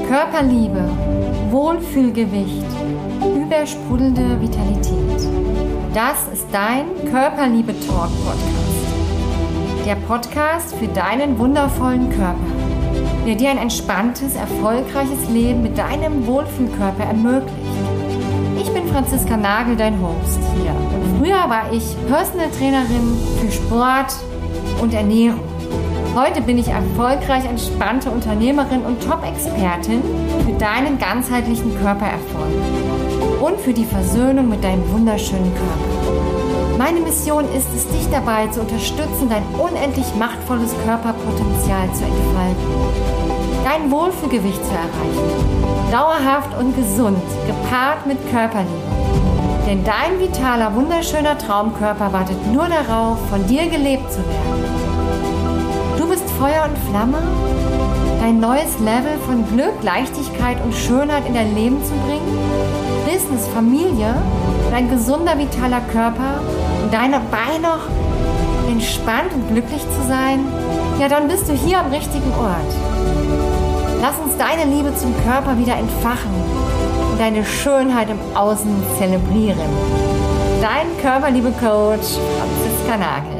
Körperliebe, Wohlfühlgewicht, übersprudelnde Vitalität. Das ist dein Körperliebe-Talk-Podcast. Der Podcast für deinen wundervollen Körper, der dir ein entspanntes, erfolgreiches Leben mit deinem Wohlfühlkörper ermöglicht. Ich bin Franziska Nagel, dein Host hier. Und früher war ich Personal Trainerin für Sport und Ernährung. Heute bin ich erfolgreich entspannte Unternehmerin und Top-Expertin für deinen ganzheitlichen Körpererfolg und für die Versöhnung mit deinem wunderschönen Körper. Meine Mission ist es, dich dabei zu unterstützen, dein unendlich machtvolles Körperpotenzial zu entfalten, dein Wohlfühlgewicht zu erreichen, dauerhaft und gesund, gepaart mit Körperliebe. Denn dein vitaler, wunderschöner Traumkörper wartet nur darauf, von dir gelebt zu werden. Du bist Feuer und Flamme, dein neues Level von Glück, Leichtigkeit und Schönheit in dein Leben zu bringen, Business, Familie, dein gesunder, vitaler Körper und dabei noch entspannt und glücklich zu sein, ja, dann bist du hier am richtigen Ort. Lass uns deine Liebe zum Körper wieder entfachen und deine Schönheit im Außen zelebrieren. Dein Körperliebe-Coach Franziska Nagel.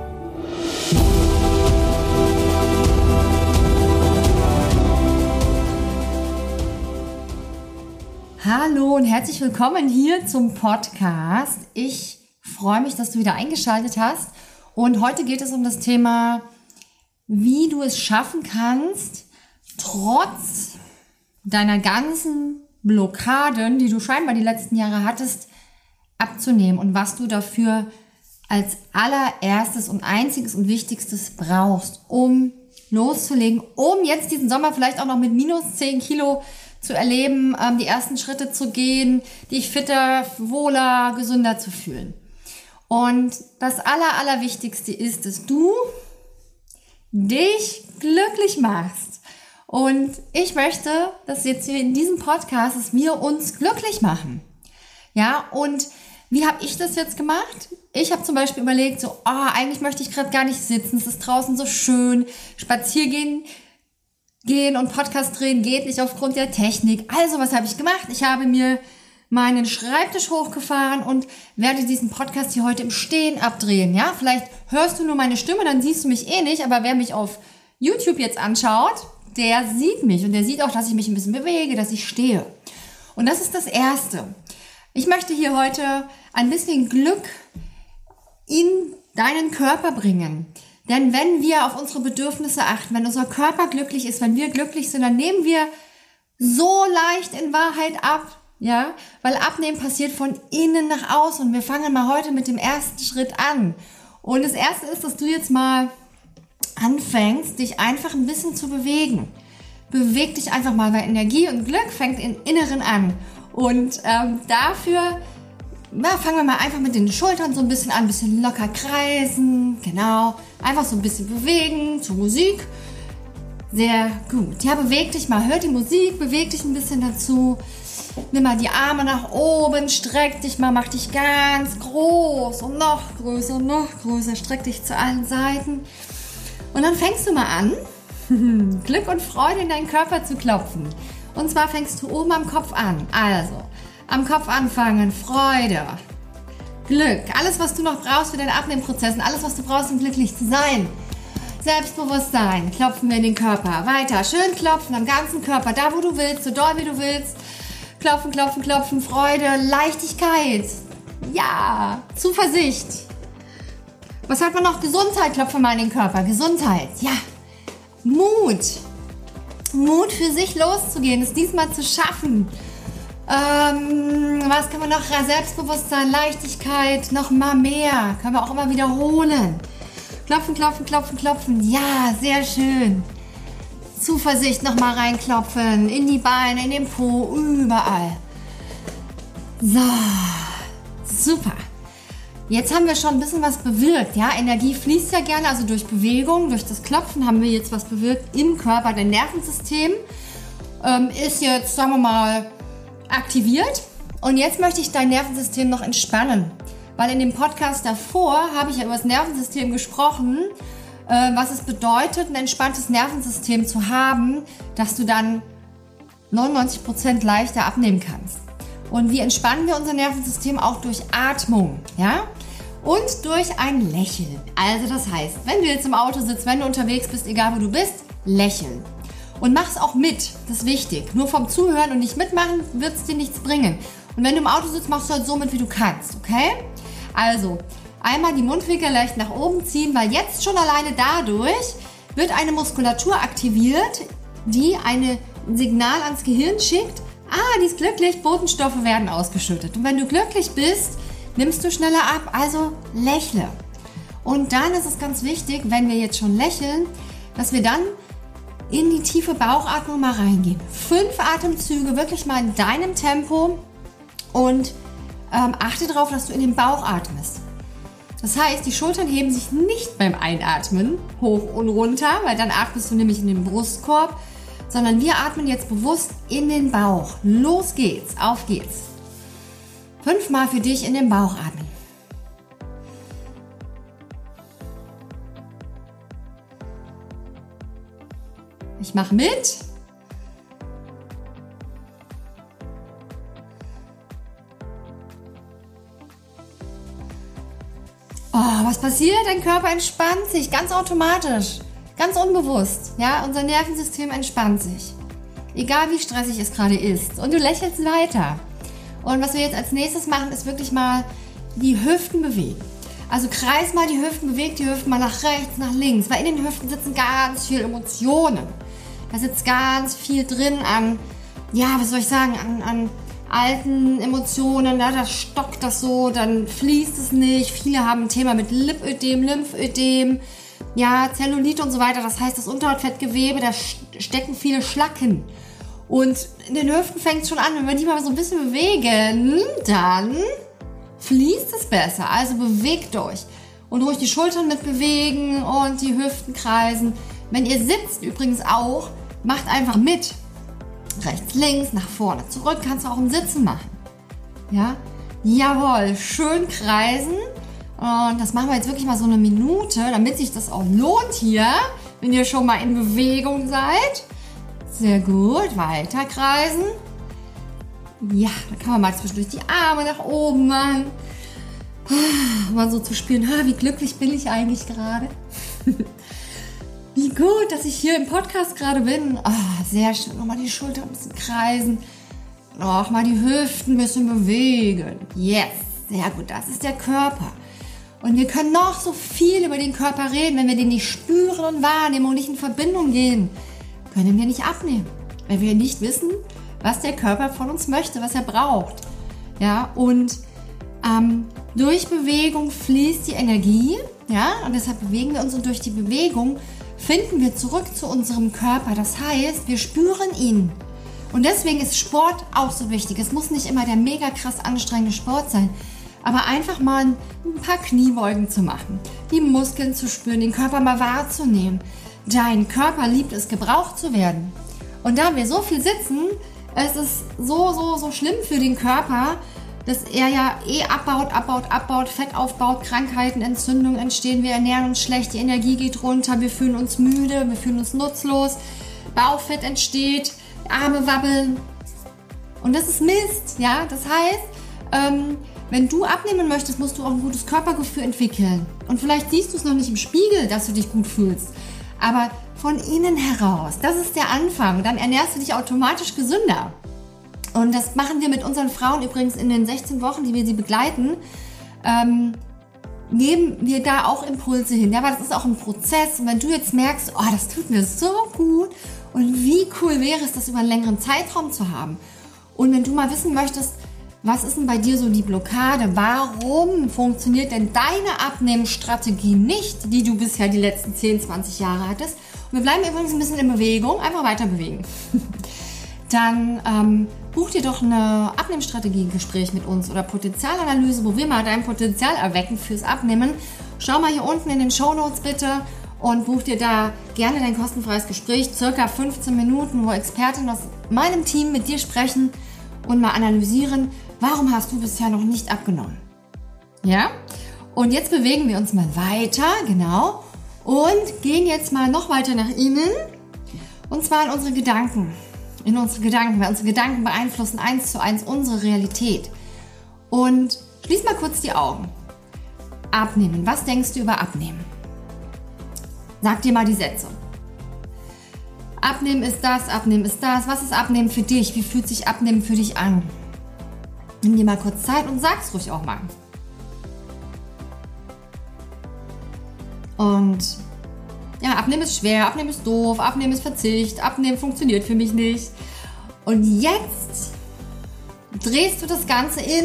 Hallo und herzlich willkommen hier zum Podcast. Ich freue mich, dass du wieder eingeschaltet hast. Und heute geht es um das Thema, wie du es schaffen kannst, trotz deiner ganzen Blockaden, die du scheinbar die letzten Jahre hattest, abzunehmen und was du dafür als allererstes und einziges und wichtigstes brauchst, um loszulegen, um jetzt diesen Sommer vielleicht auch noch mit minus 10 Kilo zu erleben, die ersten Schritte zu gehen, dich fitter, wohler, gesünder zu fühlen. Und das Allerwichtigste ist, dass du dich glücklich machst. Und ich möchte, dass jetzt hier in diesem Podcast, dass wir uns glücklich machen. Ja, und wie habe ich das jetzt gemacht? Ich habe zum Beispiel überlegt, eigentlich möchte ich gerade gar nicht sitzen, es ist draußen so schön, spazieren gehen und Podcast drehen geht nicht aufgrund der Technik. Also, was habe ich gemacht? Ich habe mir meinen Schreibtisch hochgefahren und werde diesen Podcast hier heute im Stehen abdrehen. Ja, vielleicht hörst du nur meine Stimme, dann siehst du mich eh nicht, aber wer mich auf YouTube jetzt anschaut, der sieht mich und der sieht auch, dass ich mich ein bisschen bewege, dass ich stehe. Und das ist das Erste. Ich möchte hier heute ein bisschen Glück in deinen Körper bringen. Denn wenn wir auf unsere Bedürfnisse achten, wenn unser Körper glücklich ist, wenn wir glücklich sind, dann nehmen wir so leicht in Wahrheit ab, ja, weil Abnehmen passiert von innen nach außen und wir fangen mal heute mit dem ersten Schritt an. Und das Erste ist, dass du jetzt mal anfängst, dich einfach ein bisschen zu bewegen. Beweg dich einfach mal, weil Energie und Glück fängt im Inneren an. Und dafür fangen wir mal einfach mit den Schultern so ein bisschen an, ein bisschen locker kreisen, genau, einfach so ein bisschen bewegen zur Musik. Sehr gut. Ja, beweg dich mal, hör die Musik, beweg dich ein bisschen dazu. Nimm mal die Arme nach oben, streck dich mal, mach dich ganz groß und noch größer, streck dich zu allen Seiten. Und dann fängst du mal an, Glück und Freude in deinen Körper zu klopfen. Und zwar fängst du oben am Kopf an. Also, am Kopf anfangen, Freude, Glück, alles, was du noch brauchst für deinen Abnehmprozess und alles, was du brauchst, um glücklich zu sein. Selbstbewusstsein, klopfen wir in den Körper. Weiter, schön klopfen am ganzen Körper, da wo du willst, so doll wie du willst. Klopfen, klopfen, klopfen, Freude, Leichtigkeit. Ja, Zuversicht. Was hat man noch? Gesundheit, klopfen wir in den Körper. Gesundheit, ja. Mut. Mut für sich loszugehen, es diesmal zu schaffen. Was kann man noch? Selbstbewusstsein, Leichtigkeit, noch mal mehr. Können wir auch immer wiederholen. Klopfen, klopfen, klopfen, klopfen. Ja, sehr schön. Zuversicht, noch mal reinklopfen. In die Beine, in den Po, überall. So, super. Jetzt haben wir schon ein bisschen was bewirkt. Ja, Energie fließt ja gerne, also durch Bewegung, durch das Klopfen haben wir jetzt was bewirkt im Körper. Dein Nervensystem ist jetzt, sagen wir mal, aktiviert und jetzt möchte ich dein Nervensystem noch entspannen, weil in dem Podcast davor habe ich ja über das Nervensystem gesprochen, was es bedeutet, ein entspanntes Nervensystem zu haben, dass du dann 99% leichter abnehmen kannst. Und wie entspannen wir unser Nervensystem? Auch durch Atmung, ja? Und durch ein Lächeln. Also das heißt, wenn du jetzt im Auto sitzt, wenn du unterwegs bist, egal wo du bist, lächeln. Und mach's auch mit, das ist wichtig. Nur vom Zuhören und nicht mitmachen wird es dir nichts bringen. Und wenn du im Auto sitzt, machst du halt so mit, wie du kannst, okay? Also, einmal die Mundwinkel leicht nach oben ziehen, weil jetzt schon alleine dadurch wird eine Muskulatur aktiviert, die ein Signal ans Gehirn schickt. Die ist glücklich, Botenstoffe werden ausgeschüttet. Und wenn du glücklich bist, nimmst du schneller ab, also lächle. Und dann ist es ganz wichtig, wenn wir jetzt schon lächeln, dass wir dann in die tiefe Bauchatmung mal reingehen. 5 Atemzüge, wirklich mal in deinem Tempo und achte darauf, dass du in den Bauch atmest. Das heißt, die Schultern heben sich nicht beim Einatmen hoch und runter, weil dann atmest du nämlich in den Brustkorb, sondern wir atmen jetzt bewusst in den Bauch. Los geht's, auf geht's. 5-mal für dich in den Bauch atmen. Ich mache mit. Was passiert? Dein Körper entspannt sich ganz automatisch, ganz unbewusst. Ja, unser Nervensystem entspannt sich. Egal wie stressig es gerade ist. Und du lächelst weiter. Und was wir jetzt als nächstes machen, ist wirklich mal die Hüften bewegen. Also kreis mal die Hüften, beweg die Hüften mal nach rechts, nach links. Weil in den Hüften sitzen ganz viele Emotionen. Da sitzt ganz viel drin an, an alten Emotionen. Da stockt das so, dann fließt es nicht. Viele haben ein Thema mit Lipödem, Lymphödem, Zellulite und so weiter. Das heißt, das Unterhautfettgewebe, da stecken viele Schlacken. Und in den Hüften fängt es schon an, wenn wir die mal so ein bisschen bewegen, dann fließt es besser. Also bewegt euch. Und ruhig die Schultern mitbewegen und die Hüften kreisen. Wenn ihr sitzt übrigens auch, macht einfach mit. Rechts, links, nach vorne, zurück, kannst du auch im Sitzen machen. Ja? Jawohl, schön kreisen. Und das machen wir jetzt wirklich mal so eine Minute, damit sich das auch lohnt hier, wenn ihr schon mal in Bewegung seid. Sehr gut, weiter kreisen. Ja, dann kann man mal zwischendurch die Arme nach oben machen. Mal so zu spüren, wie glücklich bin ich eigentlich gerade. Wie gut, dass ich hier im Podcast gerade bin. Sehr schön. Nochmal die Schulter ein bisschen kreisen. Nochmal die Hüften ein bisschen bewegen. Yes, sehr gut. Das ist der Körper. Und wir können noch so viel über den Körper reden. Wenn wir den nicht spüren und wahrnehmen und nicht in Verbindung gehen, können wir nicht abnehmen. Weil wir nicht wissen, was der Körper von uns möchte, was er braucht. Ja, und durch Bewegung fließt die Energie. Ja, und deshalb bewegen wir uns, und durch die Bewegung finden wir zurück zu unserem Körper. Das heißt, wir spüren ihn. Und deswegen ist Sport auch so wichtig. Es muss nicht immer der mega krass anstrengende Sport sein, aber einfach mal ein paar Kniebeugen zu machen, die Muskeln zu spüren, den Körper mal wahrzunehmen. Dein Körper liebt es, gebraucht zu werden. Und da wir so viel sitzen, es ist so schlimm für den Körper, dass er ja abbaut, Fett aufbaut, Krankheiten, Entzündungen entstehen, wir ernähren uns schlecht, die Energie geht runter, wir fühlen uns müde, wir fühlen uns nutzlos, Bauchfett entsteht, Arme wabbeln. Und das ist Mist, ja. Das heißt, wenn du abnehmen möchtest, musst du auch ein gutes Körpergefühl entwickeln. Und vielleicht siehst du es noch nicht im Spiegel, dass du dich gut fühlst. Aber von innen heraus, das ist der Anfang. Dann ernährst du dich automatisch gesünder. Und das machen wir mit unseren Frauen übrigens in den 16 Wochen, die wir sie begleiten. Geben wir da auch Impulse hin. Ja, aber das ist auch ein Prozess. Und wenn du jetzt merkst, das tut mir so gut und wie cool wäre es, das über einen längeren Zeitraum zu haben. Und wenn du mal wissen möchtest, was ist denn bei dir so die Blockade? Warum funktioniert denn deine Abnehmensstrategie nicht, die du bisher die letzten 10, 20 Jahre hattest? Und wir bleiben übrigens ein bisschen in Bewegung, einfach weiter bewegen. Dann buch dir doch eine Abnehmensstrategie-Gespräch mit uns oder Potenzialanalyse, wo wir mal dein Potenzial erwecken fürs Abnehmen. Schau mal hier unten in den Shownotes bitte und buch dir da gerne dein kostenfreies Gespräch, circa 15 Minuten, wo Expertinnen aus meinem Team mit dir sprechen und mal analysieren, warum hast du bisher noch nicht abgenommen. Ja? Und jetzt bewegen wir uns mal weiter, genau, und gehen jetzt mal noch weiter nach innen, und zwar in unsere Gedanken. in unsere Gedanken, weil unsere Gedanken beeinflussen 1:1 unsere Realität. Und schließ mal kurz die Augen. Abnehmen. Was denkst du über Abnehmen? Sag dir mal die Sätze. Abnehmen ist das, Abnehmen ist das. Was ist Abnehmen für dich? Wie fühlt sich Abnehmen für dich an? Nimm dir mal kurz Zeit und sag's ruhig auch mal. Und ja, Abnehmen ist schwer, Abnehmen ist doof, Abnehmen ist Verzicht, Abnehmen funktioniert für mich nicht. Und jetzt drehst du das Ganze in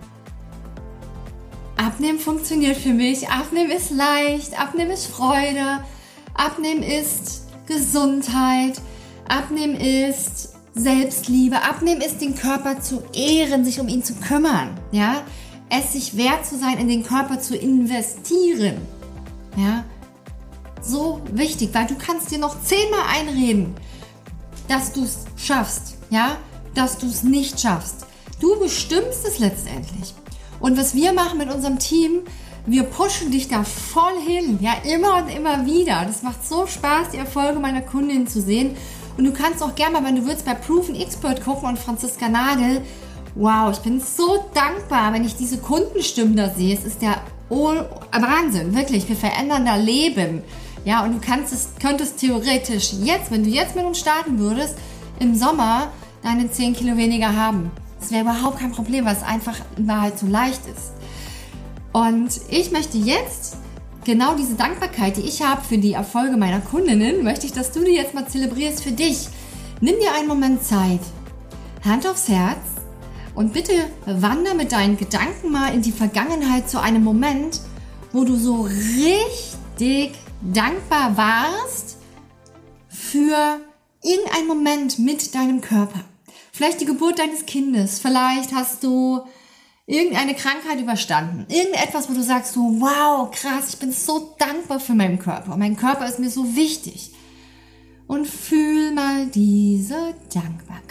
Abnehmen funktioniert für mich, Abnehmen ist leicht, Abnehmen ist Freude, Abnehmen ist Gesundheit, Abnehmen ist Selbstliebe, Abnehmen ist den Körper zu ehren, sich um ihn zu kümmern, ja, es sich wert zu sein, in den Körper zu investieren, ja, so wichtig, weil du kannst dir noch 10-mal einreden, dass du es schaffst, ja, dass du es nicht schaffst. Du bestimmst es letztendlich. Und was wir machen mit unserem Team, wir pushen dich da voll hin, ja, immer und immer wieder. Das macht so Spaß, die Erfolge meiner Kundinnen zu sehen. Und du kannst auch gerne mal, wenn du willst, bei Proven Expert gucken und Franziska Nagel. Wow, ich bin so dankbar, wenn ich diese Kundenstimmen da sehe. Es ist der Wahnsinn, wirklich. Wir verändern da Leben. Ja, und du könntest theoretisch jetzt, wenn du jetzt mit uns starten würdest, im Sommer deine 10 Kilo weniger haben. Das wäre überhaupt kein Problem, weil es einfach in Wahrheit so leicht ist. Und ich möchte jetzt genau diese Dankbarkeit, die ich habe für die Erfolge meiner Kundinnen, möchte ich, dass du die jetzt mal zelebrierst für dich. Nimm dir einen Moment Zeit, Hand aufs Herz und bitte wander mit deinen Gedanken mal in die Vergangenheit zu einem Moment, wo du so richtig dankbar warst für irgendeinen Moment mit deinem Körper. Vielleicht die Geburt deines Kindes, vielleicht hast du irgendeine Krankheit überstanden, irgendetwas, wo du sagst, so, wow, krass, ich bin so dankbar für meinen Körper. Mein Körper ist mir so wichtig. Und fühl mal diese Dankbarkeit.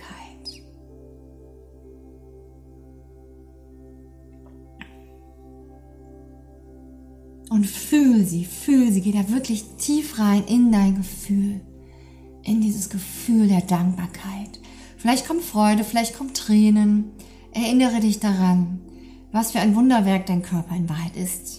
Und fühl sie, geh da wirklich tief rein in dein Gefühl, in dieses Gefühl der Dankbarkeit. Vielleicht kommt Freude, vielleicht kommt Tränen. Erinnere dich daran, was für ein Wunderwerk dein Körper in Wahrheit ist.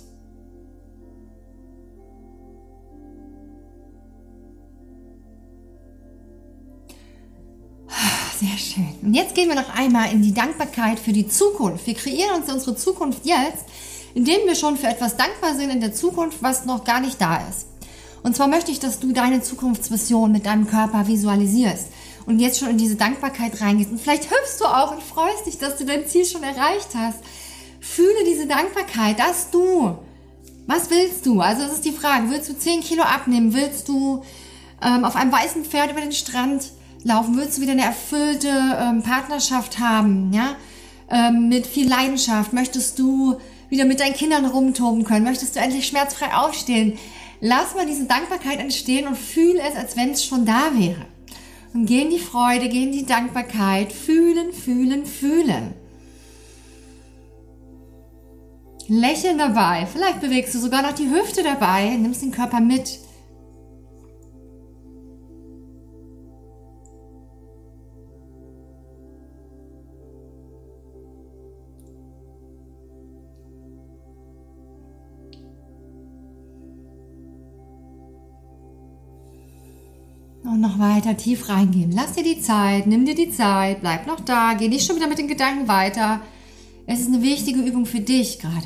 Sehr schön. Und jetzt gehen wir noch einmal in die Dankbarkeit für die Zukunft. Wir kreieren uns unsere Zukunft jetzt, indem wir schon für etwas dankbar sind in der Zukunft, was noch gar nicht da ist. Und zwar möchte ich, dass du deine Zukunftsvision mit deinem Körper visualisierst und jetzt schon in diese Dankbarkeit reingehst. Und vielleicht hüpfst du auch und freust dich, dass du dein Ziel schon erreicht hast. Fühle diese Dankbarkeit, dass du, was willst du? Also das ist die Frage, willst du 10 Kilo abnehmen? Willst du auf einem weißen Pferd über den Strand laufen? Willst du wieder eine erfüllte Partnerschaft haben? Ja? Mit viel Leidenschaft? Möchtest du wieder mit deinen Kindern rumtoben können? Möchtest du endlich schmerzfrei aufstehen? Lass mal diese Dankbarkeit entstehen und fühle es, als wenn es schon da wäre. Und geh in die Freude, geh in die Dankbarkeit. Fühlen, fühlen, fühlen. Lächeln dabei. Vielleicht bewegst du sogar noch die Hüfte dabei, nimmst den Körper mit. Und noch weiter tief reingehen. Lass dir die Zeit, nimm dir die Zeit, bleib noch da, geh nicht schon wieder mit den Gedanken weiter. Es ist eine wichtige Übung für dich gerade.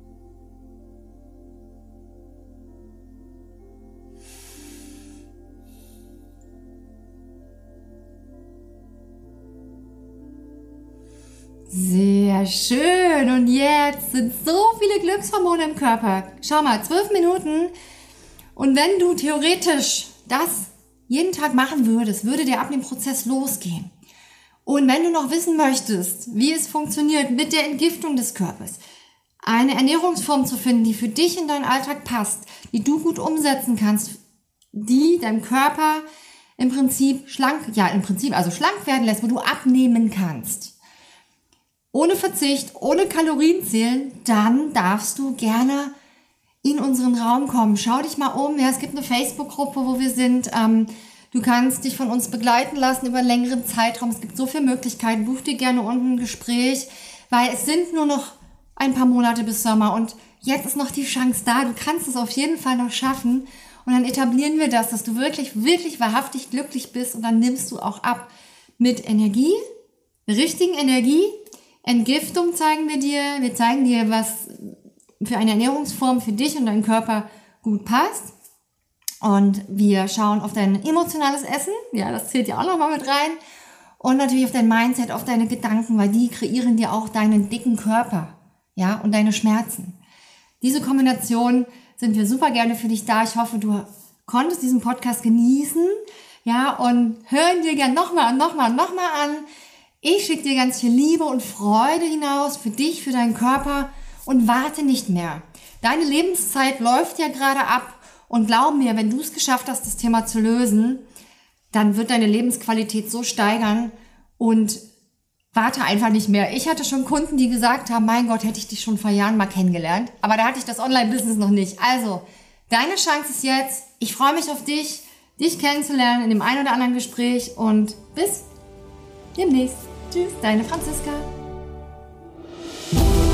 Sehr schön. Und jetzt sind so viele Glückshormone im Körper. Schau mal, 12 Minuten. Und wenn du theoretisch das jeden Tag machen würdest, würde der Abnehmprozess losgehen. Und wenn du noch wissen möchtest, wie es funktioniert mit der Entgiftung des Körpers, eine Ernährungsform zu finden, die für dich in deinen Alltag passt, die du gut umsetzen kannst, die deinem Körper im Prinzip schlank werden lässt, wo du abnehmen kannst. Ohne Verzicht, ohne Kalorien zählen, dann darfst du gerne in unseren Raum kommen. Schau dich mal um. Ja, es gibt eine Facebook-Gruppe, wo wir sind. Du kannst dich von uns begleiten lassen über einen längeren Zeitraum. Es gibt so viele Möglichkeiten. Buch dir gerne unten ein Gespräch, weil es sind nur noch ein paar Monate bis Sommer und jetzt ist noch die Chance da. Du kannst es auf jeden Fall noch schaffen und dann etablieren wir das, dass du wirklich, wirklich wahrhaftig glücklich bist und dann nimmst du auch ab mit Energie, richtigen Energie. Entgiftung zeigen wir dir. Wir zeigen dir, was für eine Ernährungsform für dich und deinen Körper gut passt. Und wir schauen auf dein emotionales Essen. Ja, das zählt ja auch nochmal mit rein. Und natürlich auf dein Mindset, auf deine Gedanken, weil die kreieren dir auch deinen dicken Körper. Ja, und deine Schmerzen. Diese Kombination sind wir super gerne für dich da. Ich hoffe, du konntest diesen Podcast genießen. Ja, und hören dir gerne nochmal an. Ich schicke dir ganz viel Liebe und Freude hinaus für dich, für deinen Körper und warte nicht mehr. Deine Lebenszeit läuft ja gerade ab und glaub mir, wenn du es geschafft hast, das Thema zu lösen, dann wird deine Lebensqualität so steigern und warte einfach nicht mehr. Ich hatte schon Kunden, die gesagt haben, mein Gott, hätte ich dich schon vor Jahren mal kennengelernt, aber da hatte ich das Online-Business noch nicht. Also, deine Chance ist jetzt. Ich freue mich auf dich kennenzulernen in dem einen oder anderen Gespräch und bis demnächst. Tschüss, deine Franziska.